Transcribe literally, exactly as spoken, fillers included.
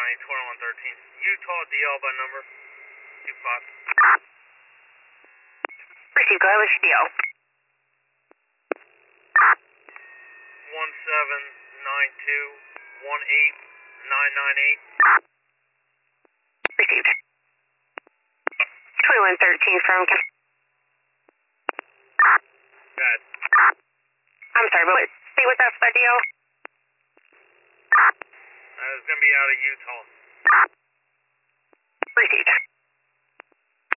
twenty-one thirteen. Utah D L by number two five. Received. Go ahead with your D L. one seven nine two one eight nine nine eight. Received. twenty-one thirteen from... Bad. I'm sorry, but what state was that for that D L? Uh, it's going to be out of Utah. Received.